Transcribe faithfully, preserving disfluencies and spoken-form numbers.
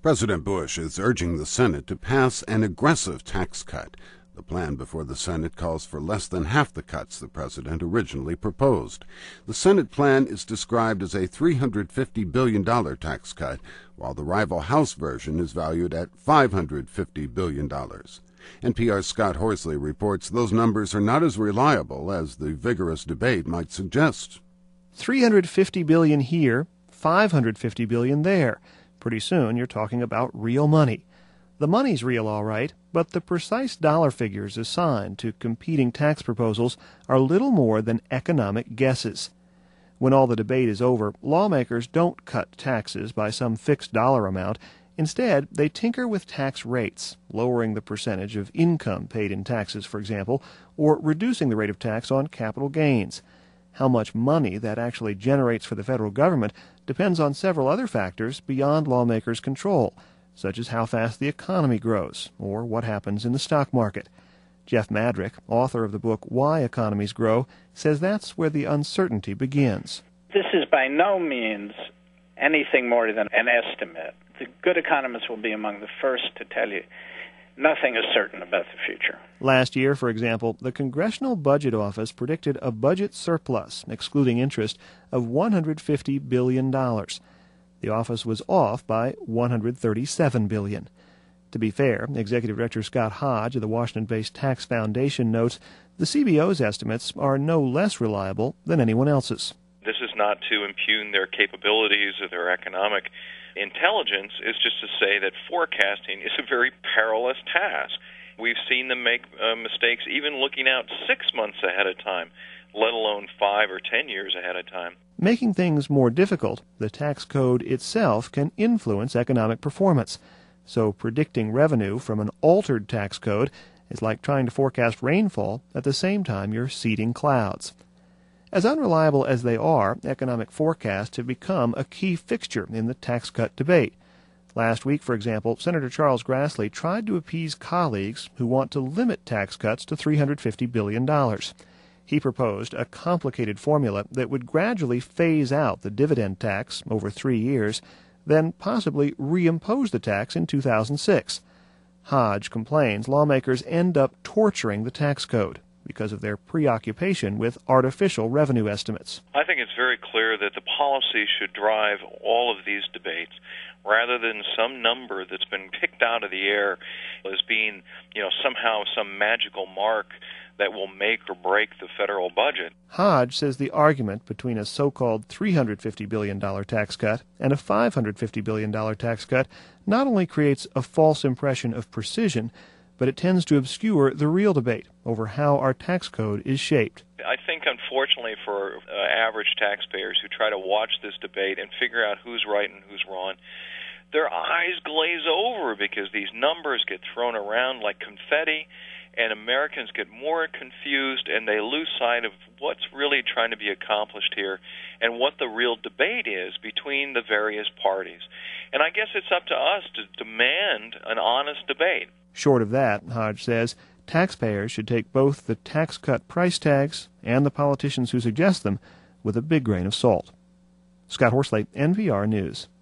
President Bush is urging the Senate to pass an aggressive tax cut. The plan before the Senate calls for less than half the cuts the president originally proposed. The Senate plan is described as a three hundred fifty billion dollars tax cut, while the rival House version is valued at five hundred fifty billion dollars. N P R's Scott Horsley reports those numbers are not as reliable as the vigorous debate might suggest. three hundred fifty billion dollars here, five hundred fifty billion dollars there. Pretty soon you're talking about real money. The money's real, all right, but the precise dollar figures assigned to competing tax proposals are little more than economic guesses. When all the debate is over, lawmakers don't cut taxes by some fixed dollar amount. Instead, they tinker with tax rates, lowering the percentage of income paid in taxes, for example, or reducing the rate of tax on capital gains. How much money that actually generates for the federal government depends on several other factors beyond lawmakers' control, such as how fast the economy grows or what happens in the stock market. Jeff Madrick, author of the book Why Economies Grow, says that's where the uncertainty begins. This is by no means anything more than an estimate. The good economists will be among the first to tell you nothing is certain about the future. Last year, for example, the Congressional Budget Office predicted a budget surplus, excluding interest, of one hundred fifty billion dollars. The office was off by one hundred thirty-seven billion dollars. To be fair, Executive Director Scott Hodge of the Washington-based Tax Foundation notes the C B O's estimates are no less reliable than anyone else's. This is not to impugn their capabilities or their economic intelligence. It's just to say that forecasting is a very perilous task. We've seen them make uh, mistakes even looking out six months ahead of time, let alone five or ten years ahead of time. Making things more difficult, the tax code itself can influence economic performance. So predicting revenue from an altered tax code is like trying to forecast rainfall at the same time you're seeding clouds. As unreliable as they are, economic forecasts have become a key fixture in the tax cut debate. Last week, for example, Senator Charles Grassley tried to appease colleagues who want to limit tax cuts to three hundred fifty billion dollars. He proposed a complicated formula that would gradually phase out the dividend tax over three years, then possibly reimpose the tax in two thousand six. Hodge complains lawmakers end up torturing the tax code because of their preoccupation with artificial revenue estimates. I think it's very clear that the policy should drive all of these debates rather than some number that's been picked out of the air as being, you know, somehow some magical mark that will make or break the federal budget. Hodge says the argument between a so-called three hundred fifty billion dollars tax cut and a five hundred fifty billion dollars tax cut not only creates a false impression of precision, but it tends to obscure the real debate over how our tax code is shaped. I think, unfortunately, for uh, average taxpayers who try to watch this debate and figure out who's right and who's wrong, their eyes glaze over because these numbers get thrown around like confetti, and Americans get more confused and they lose sight of what's really trying to be accomplished here and what the real debate is between the various parties. And I guess it's up to us to demand an honest debate. Short of that, Hodge says, taxpayers should take both the tax cut price tags and the politicians who suggest them with a big grain of salt. Scott Horsley, N P R News.